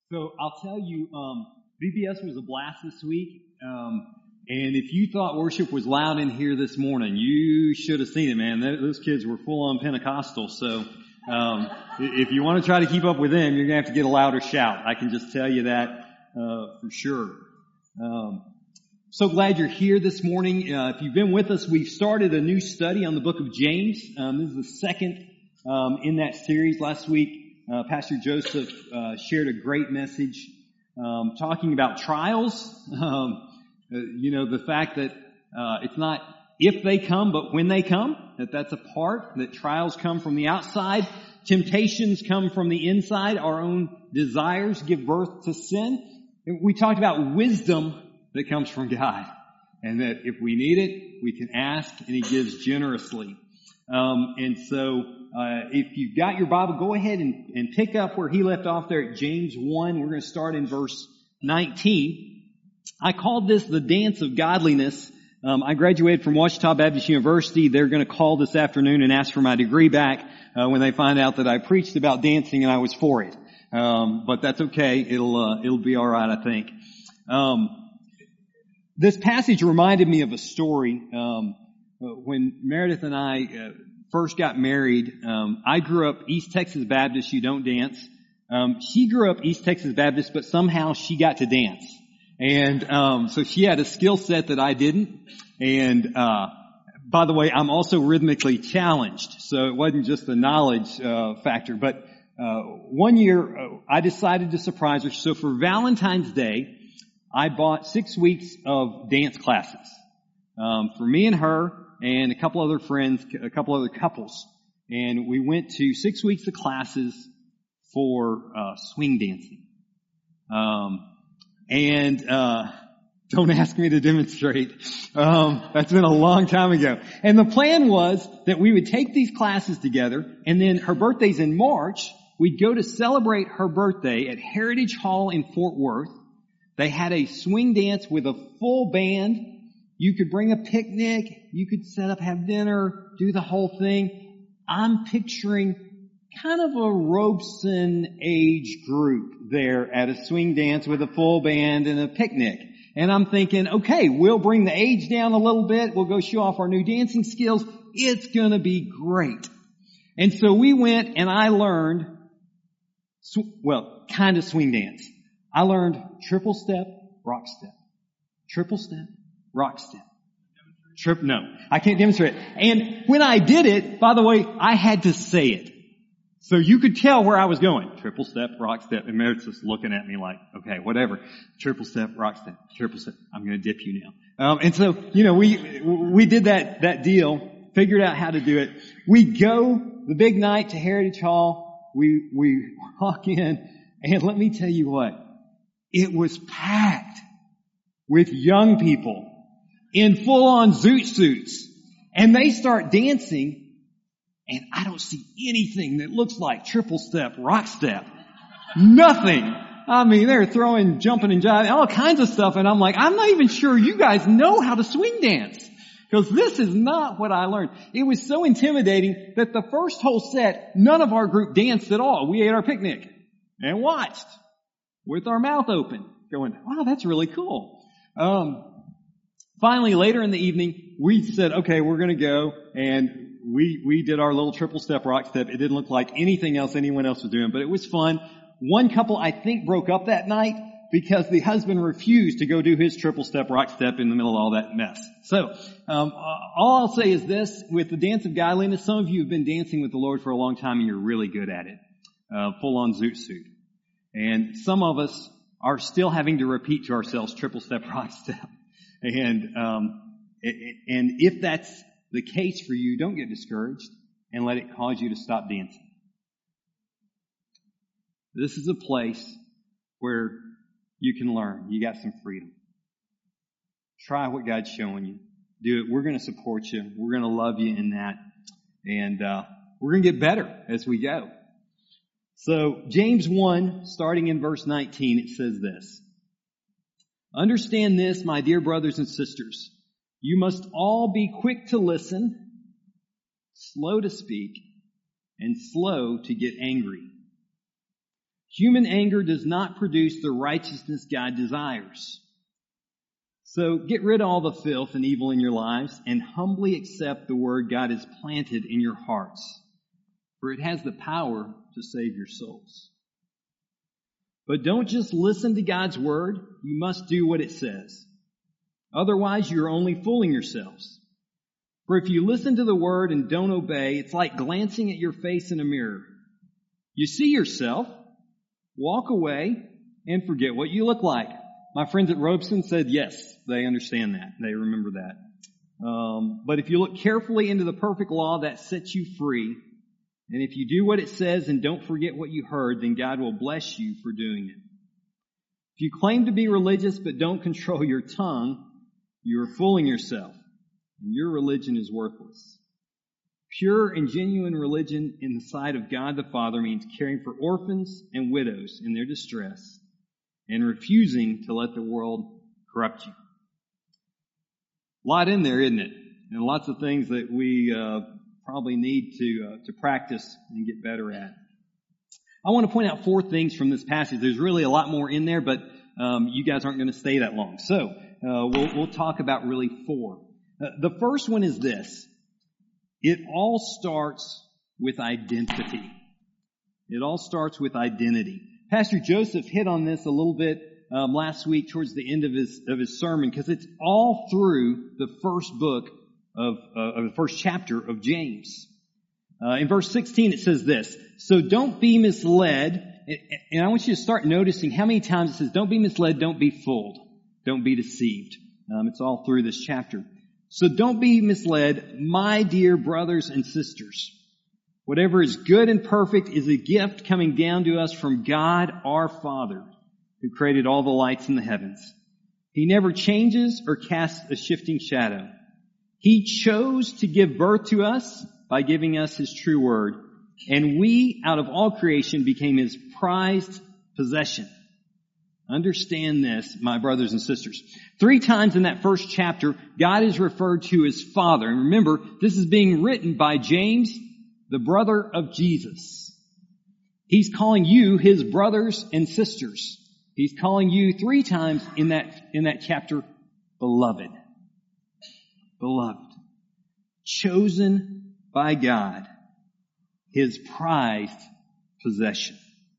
So I'll tell you, VBS was a blast this week. And if you thought worship was loud in here this morning, you should have seen it, man. Those kids were full on Pentecostal. So if you want to try to keep up with them, you're going to have to get a louder shout. I can just tell you that for sure. So glad you're here this morning. If you've been with us, we've started a new study on the book of James. This is the second in that series. Last week, Pastor Joseph shared a great message talking about trials. The fact that it's not if they come, but when they come, that's a part, that trials come from the outside, temptations come from the inside, our own desires give birth to sin. We talked about wisdom that comes from God, and that if we need it, we can ask, and He gives generously. If you've got your Bible, go ahead and pick up where he left off there at James 1. We're going to start in verse 19. I called this the dance of godliness. I graduated from Ouachita Baptist University. They're going to call this afternoon and ask for my degree back when they find out that I preached about dancing and I was for it. But that's okay. It'll be all right, I think. This passage reminded me of a story. When Meredith and I first got married, I grew up East Texas Baptist. You don't dance. She grew up East Texas Baptist, but somehow she got to dance. And so she had a skill set that I didn't. And by the way, I'm also rhythmically challenged, so it wasn't just the knowledge factor. But one year I decided to surprise her. So for Valentine's Day, I bought 6 weeks of dance classes for me and her and a couple other friends, a couple other couples. And we went to 6 weeks of classes for swing dancing. Don't ask me to demonstrate. That's been a long time ago. And the plan was that we would take these classes together, and then her birthday's in March. We'd go to celebrate her birthday at Heritage Hall in Fort Worth. They had a swing dance with a full band. You could bring a picnic. You could set up, have dinner, do the whole thing. I'm picturing kind of a Robeson age group there at a swing dance with a full band and a picnic. And I'm thinking, okay, we'll bring the age down a little bit. We'll go show off our new dancing skills. It's going to be great. And so we went and I learned, kind of swing dance. I learned triple step, rock step. Triple step, rock step. No, I can't demonstrate it. And when I did it, by the way, I had to say it. So you could tell where I was going. Triple step, rock step. And Meredith's just looking at me like, okay, whatever. Triple step, rock step, triple step. I'm going to dip you now. We did that deal, figured out how to do it. We go the big night to Heritage Hall. We walk in, and let me tell you what, it was packed with young people in full-on zoot suits. And they start dancing. And I don't see anything that looks like triple step, rock step. Nothing. I mean, they're throwing, jumping and jiving, all kinds of stuff. And I'm like, I'm not even sure you guys know how to swing dance. Because this is not what I learned. It was so intimidating that the first whole set, none of our group danced at all. We ate our picnic and watched with our mouth open, going, wow, that's really cool. Finally, later in the evening, we said, okay, we're going to go, and we did our little triple step, rock step. It didn't look like anything else anyone else was doing, but it was fun. One couple, I think, broke up that night because the husband refused to go do his triple step, rock step in the middle of all that mess. So, all I'll say is this, with the dance of godliness, some of you have been dancing with the Lord for a long time and you're really good at it. Full on zoot suit. And some of us are still having to repeat to ourselves triple step, rock step. And if that's the case for you, don't get discouraged and let it cause you to stop dancing. This is a place where you can learn. You got some freedom. Try what God's showing you. Do it. We're going to support you. We're going to love you in that. And we're going to get better as we go. So James 1, starting in verse 19, it says this. Understand this, my dear brothers and sisters. You must all be quick to listen, slow to speak, and slow to get angry. Human anger does not produce the righteousness God desires. So get rid of all the filth and evil in your lives and humbly accept the word God has planted in your hearts, for it has the power to save your souls. But don't just listen to God's word. You must do what it says. Otherwise, you're only fooling yourselves. For if you listen to the word and don't obey, it's like glancing at your face in a mirror. You see yourself, walk away, and forget what you look like. My friends at Robeson said yes, they understand that. They remember that. But if you look carefully into the perfect law that sets you free, and if you do what it says and don't forget what you heard, then God will bless you for doing it. If you claim to be religious but don't control your tongue, you are fooling yourself, and your religion is worthless. Pure and genuine religion in the sight of God the Father means caring for orphans and widows in their distress and refusing to let the world corrupt you. A lot in there, isn't it? And lots of things that we probably need to practice and get better at. I want to point out 4 things from this passage. There's really a lot more in there, but you guys aren't going to stay that long. So we'll talk about really 4. The first one is this. It all starts with identity. It all starts with identity. Pastor Joseph hit on this a little bit last week towards the end of his sermon, because it's all through the first book of the first chapter of James. In verse 16 it says this, so don't be misled, and I want you to start noticing how many times it says don't be misled, don't be fooled, don't be deceived. It's all through this chapter. So don't be misled, my dear brothers and sisters. Whatever is good and perfect is a gift coming down to us from God our Father, who created all the lights in the heavens. He never changes or casts a shifting shadow. He chose to give birth to us by giving us His true word, and we, out of all creation, became His prized possession. Understand this, my brothers and sisters. 3 times in that first chapter, God is referred to as Father. And remember, this is being written by James, the brother of Jesus. He's calling you His brothers and sisters. He's calling you 3 times in that chapter, beloved. Beloved. Chosen by God. His prized possession.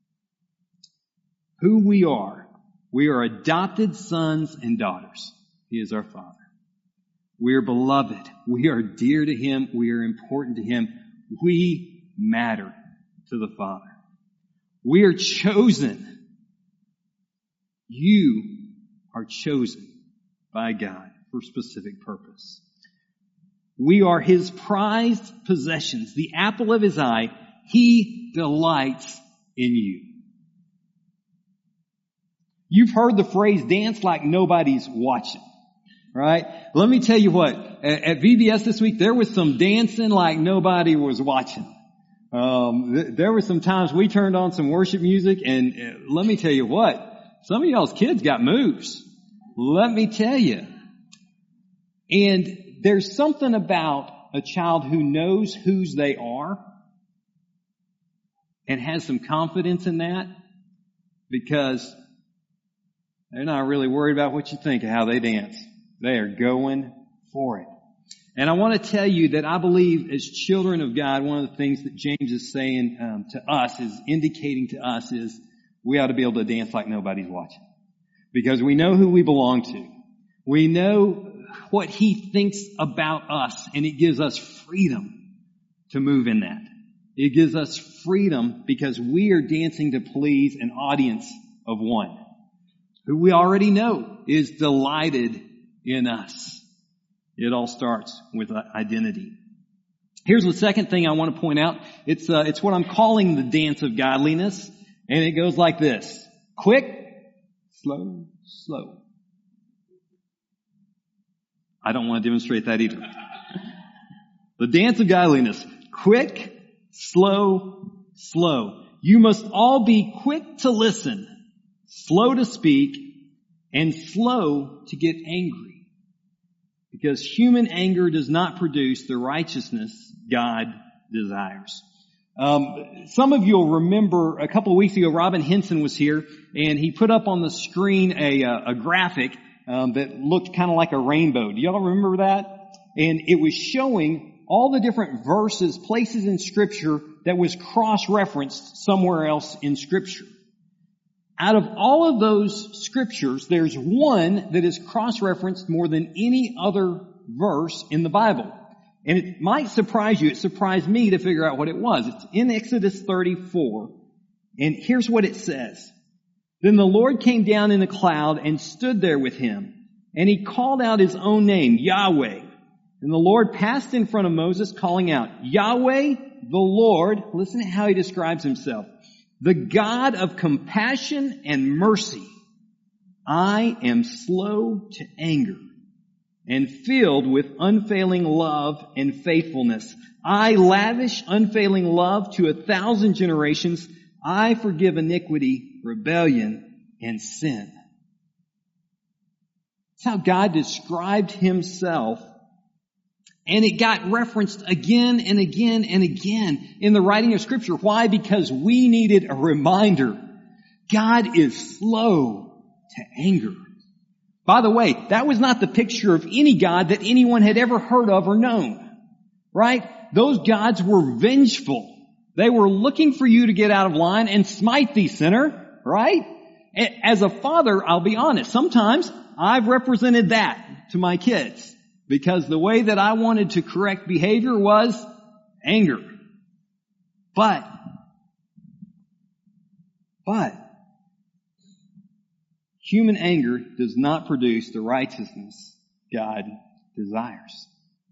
Who we are. We are adopted sons and daughters. He is our Father. We are beloved. We are dear to Him. We are important to Him. We matter to the Father. We are chosen. You are chosen by God for a specific purpose. We are His prized possessions, the apple of His eye. He delights in you. You've heard the phrase, dance like nobody's watching, right? Let me tell you what, at VBS this week, there was some dancing like nobody was watching. There were some times we turned on some worship music, and let me tell you what, some of y'all's kids got moves. Let me tell you. And there's something about a child who knows whose they are and has some confidence in that, because they're not really worried about what you think of how they dance. They are going for it. And I want to tell you that I believe as children of God, one of the things that James is saying to us, is indicating to us, is we ought to be able to dance like nobody's watching. Because we know who we belong to. We know what He thinks about us, and it gives us freedom to move in that. It gives us freedom because we are dancing to please an audience of one who we already know is delighted in us. It all starts with identity. Here's the second thing I want to point out. It's what I'm calling the dance of godliness, and it goes like this. Quick, slow, slow. I don't want to demonstrate that either. The dance of godliness. Quick, slow, slow. You must all be quick to listen, slow to speak, and slow to get angry. Because human anger does not produce the righteousness God desires. Some of you will remember a couple of weeks ago, Robin Henson was here, and he put up on the screen a graphic that looked kind of like a rainbow. Do y'all remember that? And it was showing all the different verses, places in Scripture that was cross-referenced somewhere else in Scripture. Out of all of those Scriptures, there's one that is cross-referenced more than any other verse in the Bible. And it might surprise you. It surprised me to figure out what it was. It's in Exodus 34. And here's what it says. Then the Lord came down in a cloud and stood there with him. And he called out his own name, Yahweh. And the Lord passed in front of Moses, calling out, Yahweh, the Lord, listen to how he describes himself, the God of compassion and mercy. I am slow to anger and filled with unfailing love and faithfulness. I lavish unfailing love to 1,000 generations. I forgive iniquity, rebellion, and sin. That's how God described himself. And it got referenced again and again and again in the writing of Scripture. Why? Because we needed a reminder. God is slow to anger. By the way, that was not the picture of any God that anyone had ever heard of or known. Right? Those gods were vengeful. They were looking for you to get out of line and smite thee, sinner. Right? As a father, I'll be honest, sometimes I've represented that to my kids because the way that I wanted to correct behavior was anger. But human anger does not produce the righteousness God desires.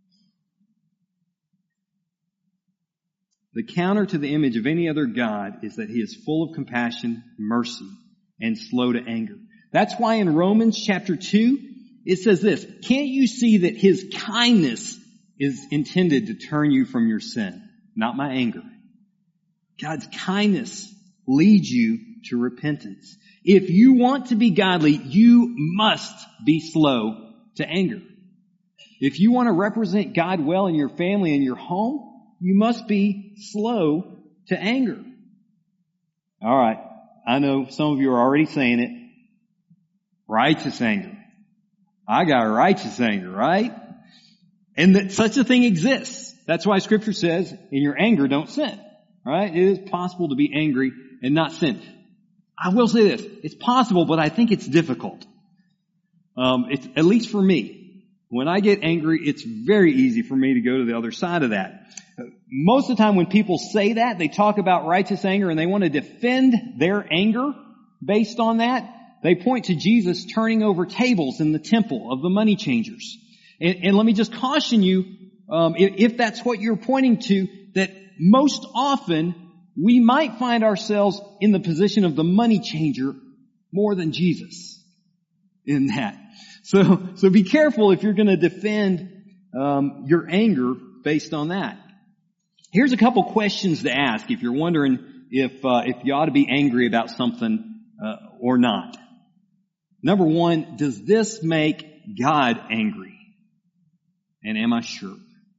The counter to the image of any other God is that he is full of compassion, mercy, and slow to anger. That's why in Romans chapter 2, it says this, can't you see that his kindness is intended to turn you from your sin, not my anger? God's kindness leads you to repentance. If you want to be godly, you must be slow to anger. If you want to represent God well in your family and your home, you must be slow to anger. All right. I know some of you are already saying it. Righteous anger. I got righteous anger, right? And that such a thing exists. That's why Scripture says, in your anger, don't sin. Right? It is possible to be angry and not sin. I will say this. It's possible, but I think it's difficult. It's, at least for me. When I get angry, it's very easy for me to go to the other side of that. Most of the time when people say that, they talk about righteous anger and they want to defend their anger based on that. They point to Jesus turning over tables in the temple of the money changers. And let me just caution you, if that's what you're pointing to, that most often we might find ourselves in the position of the money changer more than Jesus in that. So be careful if you're going to defend your anger based on that. Here's a couple questions to ask if you're wondering if you ought to be angry about something or not. Number one, does this make God angry? And am I sure?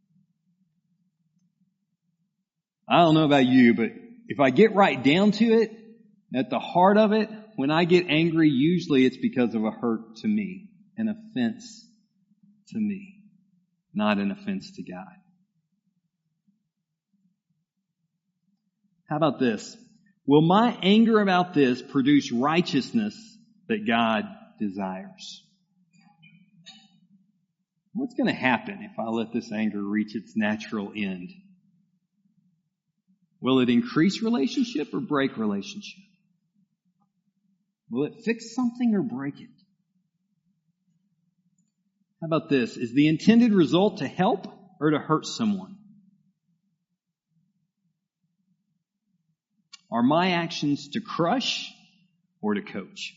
I don't know about you, but if I get right down to it, at the heart of it, when I get angry, usually it's because of a hurt to me, an offense to me, not an offense to God. How about this? Will my anger about this produce righteousness that God desires? What's going to happen if I let this anger reach its natural end? Will it increase relationship or break relationship? Will it fix something or break it? How about this? Is the intended result to help or to hurt someone? Are my actions to crush or to coach?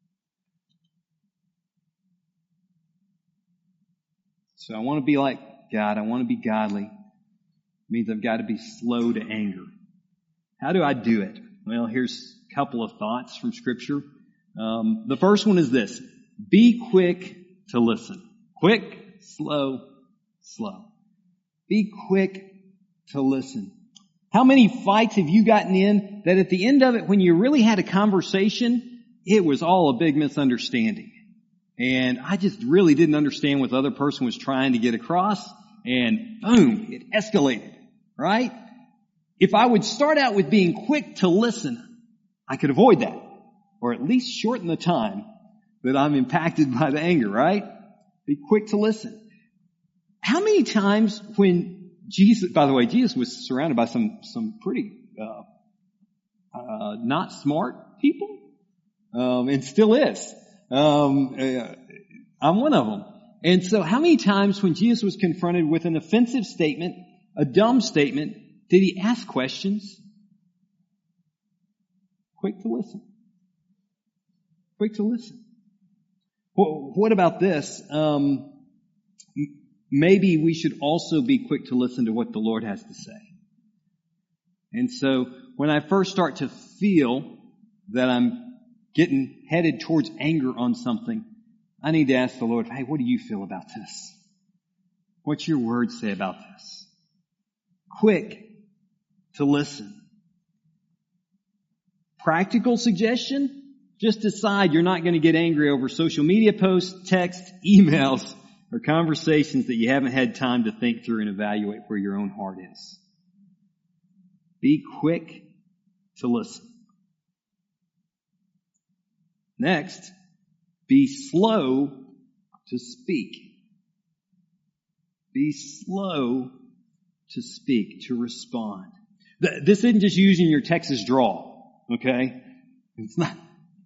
So I want to be like God. I want to be godly. It means I've got to be slow to anger. How do I do it? Well, here's a couple of thoughts from Scripture. The first one is this. Be quick to listen. Quick, slow, slow. Be quick to listen. How many fights have you gotten in that at the end of it, when you really had a conversation, it was all a big misunderstanding? And I just really didn't understand what the other person was trying to get across, and boom, it escalated, right? If I would start out with being quick to listen, I could avoid that, or at least shorten the time that I'm impacted by the anger, right? Be quick to listen. How many times when Jesus, by the way, Jesus was surrounded by some pretty not smart people, and still is. I'm one of them. And so how many times when Jesus was confronted with an offensive statement, a dumb statement, did he ask questions? Quick to listen. Quick to listen. Well, what about this? Maybe we should also be quick to listen to what the Lord has to say. And so when I first start to feel that I'm getting headed towards anger on something, I need to ask the Lord, hey, what do you feel about this? What's your word say about this? Quick to listen. Practical suggestion? Just decide you're not going to get angry over social media posts, texts, emails, or conversations that you haven't had time to think through and evaluate where your own heart is. Be quick to listen. Next, be slow to speak. Be slow to speak, to respond. This isn't just using your Texas drawl, okay? It's not.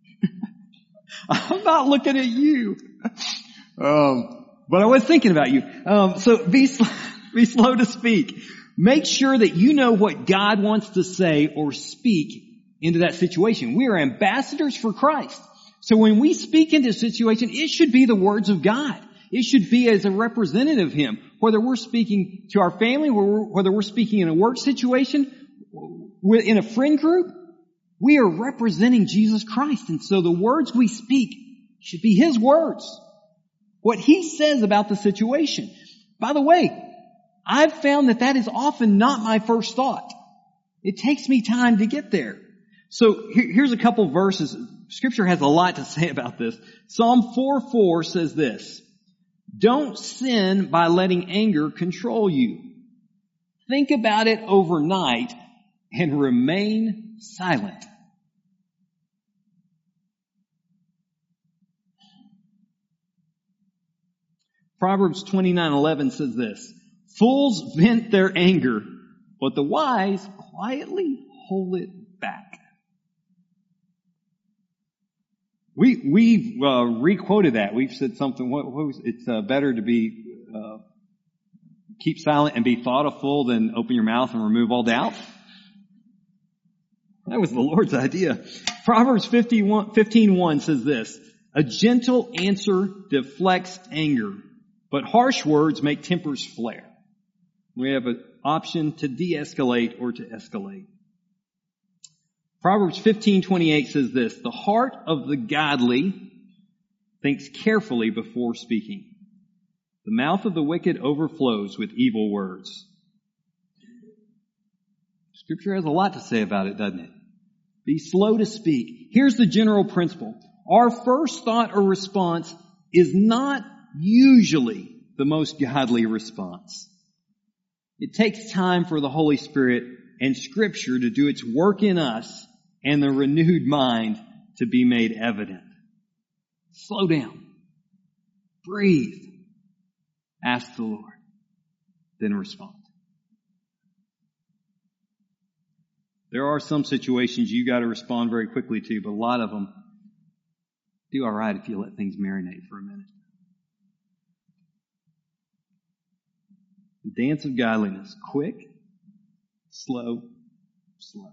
I'm not looking at you. But I was thinking about you. So be slow to speak. Make sure that you know what God wants to say or speak into that situation. We are ambassadors for Christ. So when we speak into a situation, it should be the words of God. It should be as a representative of Him. Whether we're speaking to our family, whether we're speaking in a work situation, in a friend group, we are representing Jesus Christ. And so the words we speak should be His words. What He says about the situation. By the way, I've found that is often not my first thought. It takes me time to get there. So here's a couple verses. Scripture has a lot to say about this. Psalm 4:4 says this: don't sin by letting anger control you. Think about it overnight and remain silent. Proverbs 29:11 says this: fools vent their anger, but the wise quietly hold it back. We've re-quoted that. We've said something. What was it's better to be keep silent and be thoughtful than open your mouth and remove all doubt. That was the Lord's idea. Proverbs 15:1 says this: a gentle answer deflects anger, but harsh words make tempers flare. We have an option to de-escalate or to escalate. Proverbs 15:28 says this: the heart of the godly thinks carefully before speaking. The mouth of the wicked overflows with evil words. Scripture has a lot to say about it, doesn't it? Be slow to speak. Here's the general principle. Our first thought or response is not usually the most godly response. It takes time for the Holy Spirit and Scripture to do its work in us and the renewed mind to be made evident. Slow down. Breathe. Ask the Lord. Then respond. There are some situations you got to respond very quickly to, but a lot of them do all right if you let things marinate for a minute. The dance of godliness. Quick, slow, slow.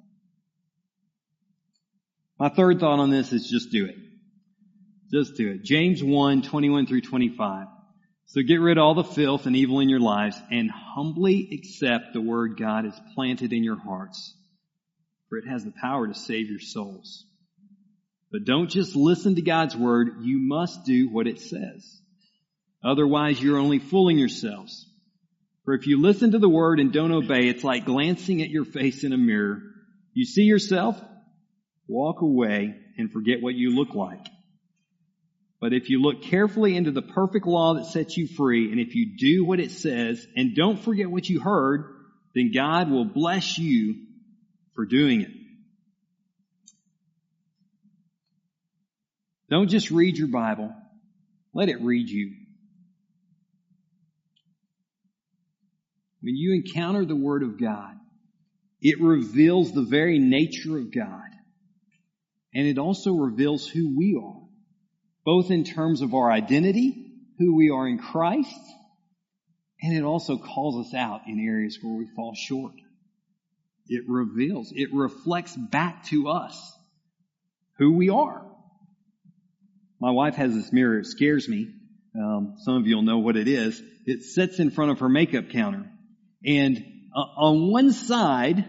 My third thought on this is just do it. Just do it. James 1:21-25. So get rid of all the filth and evil in your lives and humbly accept the word God has planted in your hearts, for it has the power to save your souls. But don't just listen to God's word. You must do what it says. Otherwise, you're only fooling yourselves. For if you listen to the word and don't obey, it's like glancing at your face in a mirror. You see yourself, walk away, and forget what you look like. But if you look carefully into the perfect law that sets you free, and if you do what it says, and don't forget what you heard, then God will bless you for doing it. Don't just read your Bible. Let it read you. When you encounter the Word of God, it reveals the very nature of God. And it also reveals who we are, both in terms of our identity, who we are in Christ, and it also calls us out in areas where we fall short. It reveals, it reflects back to us who we are. My wife has this mirror. It scares me. Some of you will know what it is. It sits in front of her makeup counter. And on one side,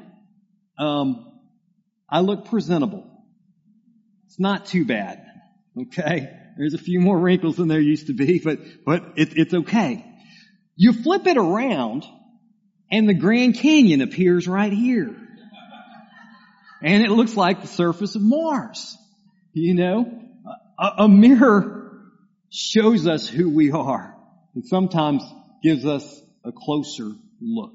I look presentable. It's not too bad. Okay? There's a few more wrinkles than there used to be, but it's okay. You flip it around, and the Grand Canyon appears right here. And it looks like the surface of Mars. You know? A mirror shows us who we are and sometimes gives us a closer look.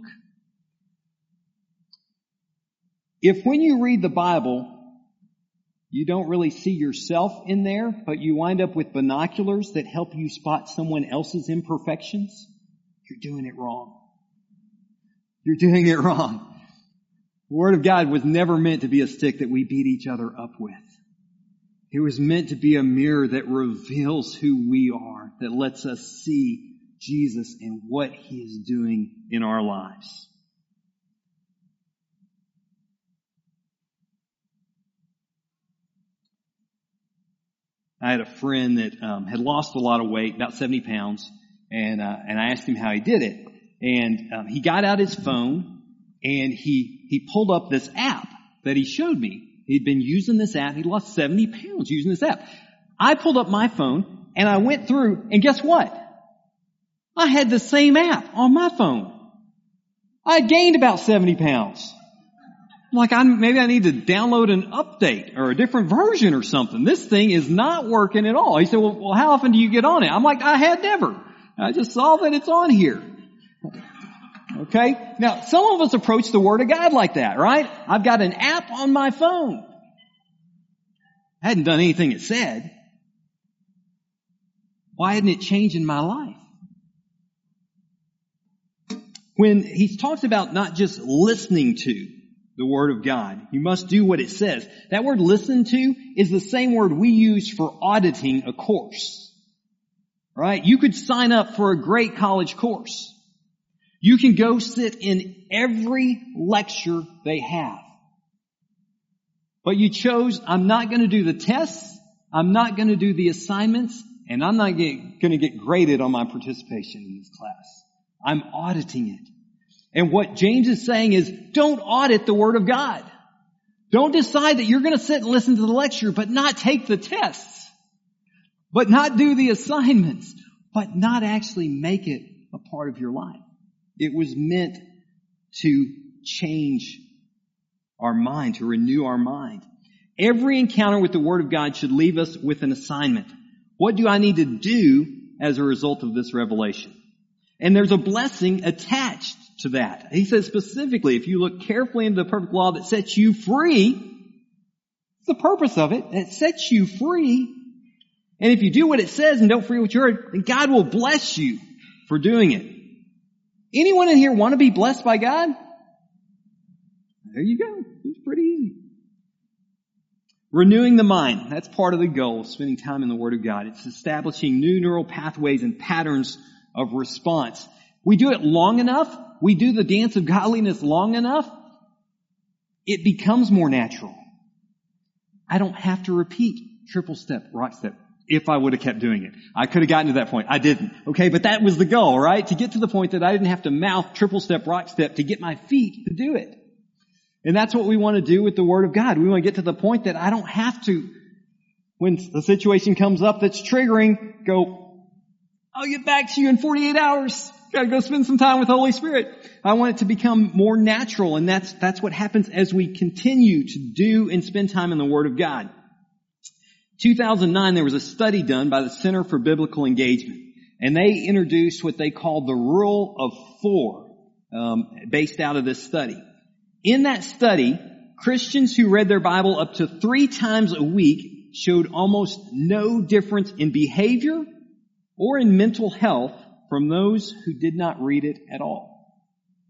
If when you read the Bible, you don't really see yourself in there, but you wind up with binoculars that help you spot someone else's imperfections, you're doing it wrong. You're doing it wrong. The Word of God was never meant to be a stick that we beat each other up with. It was meant to be a mirror that reveals who we are, that lets us see Jesus and what He is doing in our lives. I had a friend that had lost a lot of weight, about 70 pounds, and I asked him how he did it. And he got out his phone and he pulled up this app that he showed me. He'd been using this app. He lost 70 pounds using this app. I pulled up my phone and I went through, and guess what? I had the same app on my phone. I gained about 70 pounds. Like maybe I need to download an update or a different version or something. This thing is not working at all. He said, well, how often do you get on it? I'm like, I had never. I just saw that it's on here. Okay? Now, some of us approach the Word of God like that, right? I've got an app on my phone. I hadn't done anything it said. Why hadn't it changed in my life? When he talks about not just listening to the Word of God, you must do what it says. That word listen to is the same word we use for auditing a course. Right? You could sign up for a great college course. You can go sit in every lecture they have. But you chose, I'm not going to do the tests, I'm not going to do the assignments, and I'm not going to get graded on my participation in this class. I'm auditing it. And what James is saying is, don't audit the Word of God. Don't decide that you're going to sit and listen to the lecture, but not take the tests, but not do the assignments, but not actually make it a part of your life. It was meant to change our mind, to renew our mind. Every encounter with the Word of God should leave us with an assignment. What do I need to do as a result of this revelation? And there's a blessing attached to that. He says specifically, if you look carefully into the perfect law that sets you free, it's the purpose of it. It sets you free. And if you do what it says and don't forget what you heard, then God will bless you for doing it. Anyone in here want to be blessed by God? There you go. It's pretty easy. Renewing the mind. That's part of the goal of spending time in the Word of God. It's establishing new neural pathways and patterns of response. We do it long enough, we do the dance of godliness long enough, it becomes more natural. I don't have to repeat triple step, rock step, if I would have kept doing it. I could have gotten to that point. I didn't. Okay, but that was the goal, right? To get to the point that I didn't have to mouth triple step, rock step to get my feet to do it. And that's what we want to do with the Word of God. We want to get to the point that I don't have to, when the situation comes up that's triggering, go, I'll get back to you in 48 hours. Gotta go spend some time with the Holy Spirit. I want it to become more natural, and that's what happens as we continue to do and spend time in the Word of God. 2009, there was a study done by the Center for Biblical Engagement, and they introduced what they called the Rule of Four, based out of this study. In that study, Christians who read their Bible up to 3 times a week showed almost no difference in behavior or in mental health from those who did not read it at all.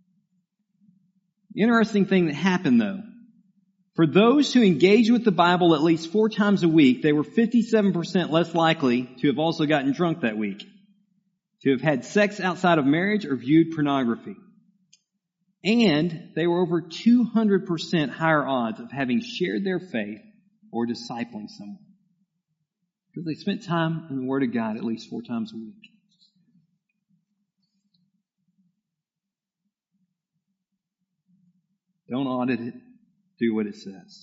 The interesting thing that happened, though, for those who engaged with the Bible at least 4 times a week, they were 57% less likely to have also gotten drunk that week, to have had sex outside of marriage, or viewed pornography. And they were over 200% higher odds of having shared their faith or discipling someone, because they spent time in the Word of God at least 4 times a week. Don't audit it. Do what it says.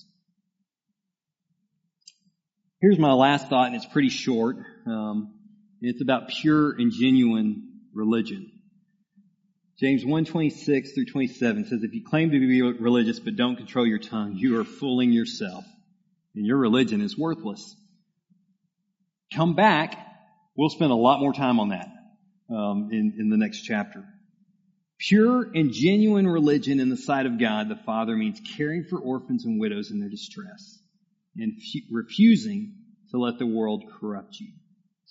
Here's my last thought, and it's pretty short. It's about pure and genuine religion. James 1:26 through 27 says, if you claim to be religious but don't control your tongue, you are fooling yourself, and your religion is worthless. Come back. We'll spend a lot more time on that in the next chapter. Pure and genuine religion in the sight of God the Father means caring for orphans and widows in their distress and refusing to let the world corrupt you.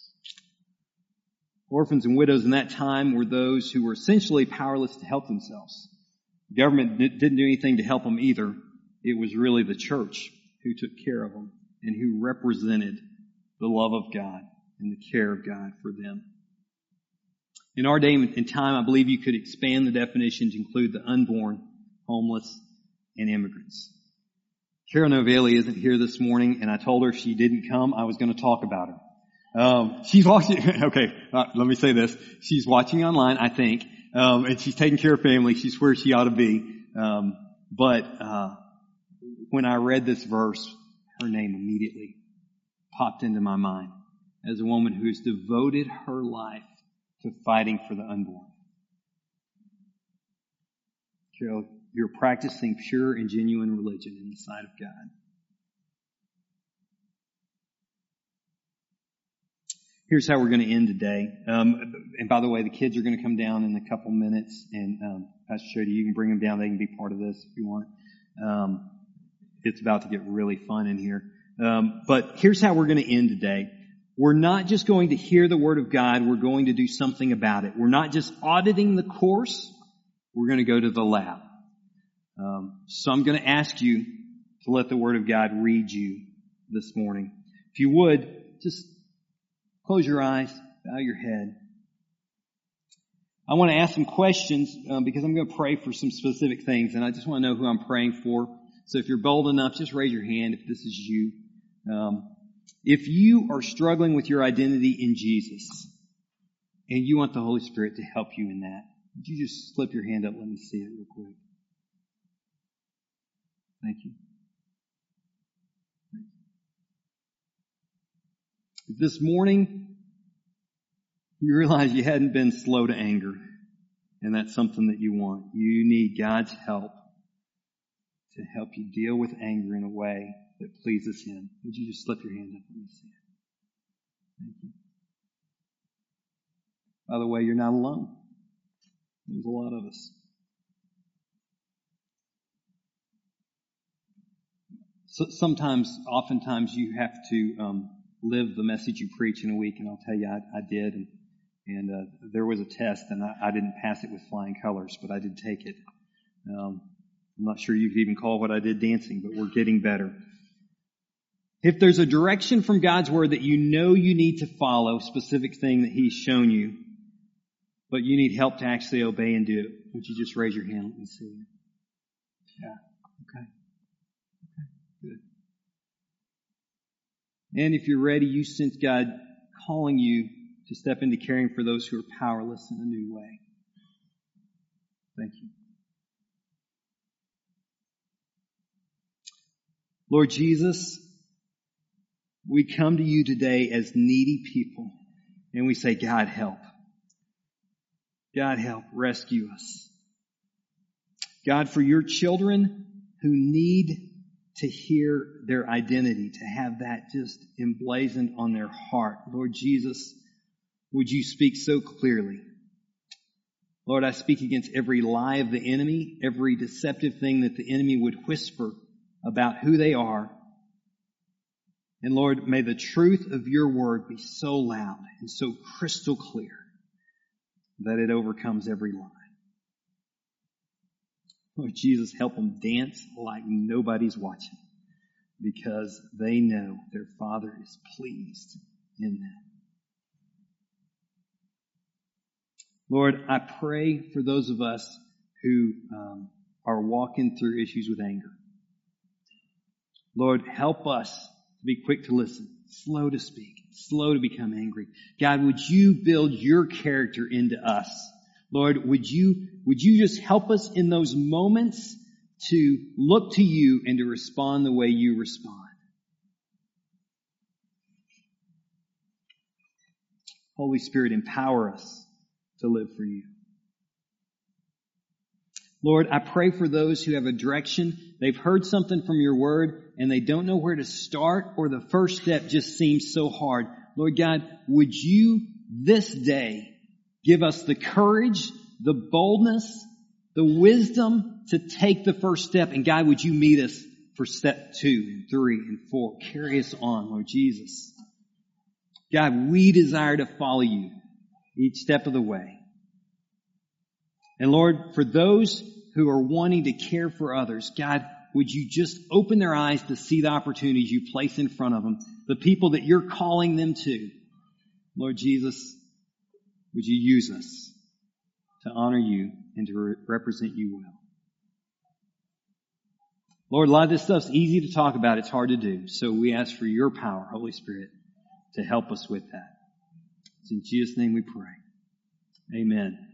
Orphans and widows in that time were those who were essentially powerless to help themselves. The government didn't do anything to help them either. It was really the church who took care of them and who represented the love of God and the care of God for them. In our day and time, I believe you could expand the definition to include the unborn, homeless, and immigrants. Carol Novelli isn't here this morning, and I told her if she didn't come, I was going to talk about her. She's watching, let me say this. She's watching online, I think, and she's taking care of family. She's where she ought to be. But when I read this verse, her name immediately popped into my mind as a woman who's devoted her life to fighting for the unborn. Carol, you're practicing pure and genuine religion in the sight of God. Here's how we're going to end today. And by the way, the kids are going to come down in a couple minutes, and Pastor Jody, you can bring them down. They can be part of this if you want. It's about to get really fun in here. But here's how we're going to end today. We're not just going to hear the Word of God. We're going to do something about it. We're not just auditing the course. We're going to go to the lab. So I'm going to ask you to let the Word of God read you this morning. If you would, just close your eyes, bow your head. I want to ask some questions because I'm going to pray for some specific things, and I just want to know who I'm praying for. So if you're bold enough, just raise your hand if this is you. If you are struggling with your identity in Jesus and you want the Holy Spirit to help you in that, would you just slip your hand up? Let me see it real quick. Thank you. If this morning you realize you hadn't been slow to anger, and that's something that you want, you need God's help to help you deal with anger in a way that pleases Him. Would you just slip your hand up? Let me see it. Thank you. By the way, you're not alone. There's a lot of us. So oftentimes you have to live the message you preach in a week, and I'll tell you, I did, and there was a test, and I didn't pass it with flying colors, but I did take it. I'm not sure you could even call what I did dancing, but we're getting better. If there's a direction from God's Word that you know you need to follow, specific thing that He's shown you, but you need help to actually obey and do it, would you just raise your hand? Let me see it. Yeah. Okay. Good. And if you're ready, you sense God calling you to step into caring for those who are powerless in a new way. Thank you. Lord Jesus, we come to you today as needy people, and we say, God, help. God, help rescue us. God, for your children who need to hear their identity, to have that just emblazoned on their heart, Lord Jesus, would you speak so clearly? Lord, I speak against every lie of the enemy, every deceptive thing that the enemy would whisper about who they are. And Lord, may the truth of your word be so loud and so crystal clear that it overcomes every lie. Lord Jesus, help them dance like nobody's watching, because they know their Father is pleased in them. Lord, I pray for those of us who are walking through issues with anger. Lord, help us to be quick to listen, slow to speak, slow to become angry. God, would you build your character into us? Lord, would you just help us in those moments to look to you and to respond the way you respond? Holy Spirit, empower us to live for you. Lord, I pray for those who have a direction. They've heard something from your word and they don't know where to start, or the first step just seems so hard. Lord God, would you this day give us the courage, the boldness, the wisdom to take the first step? And God, would you meet us for step 2 and 3 and 4? Carry us on, Lord Jesus. God, we desire to follow you each step of the way. And Lord, for those who are wanting to care for others, God, would you just open their eyes to see the opportunities you place in front of them, the people that you're calling them to. Lord Jesus, would you use us to honor you and to represent you well? Lord, a lot of this stuff's easy to talk about. It's hard to do. So we ask for your power, Holy Spirit, to help us with that. It's in Jesus' name we pray. Amen.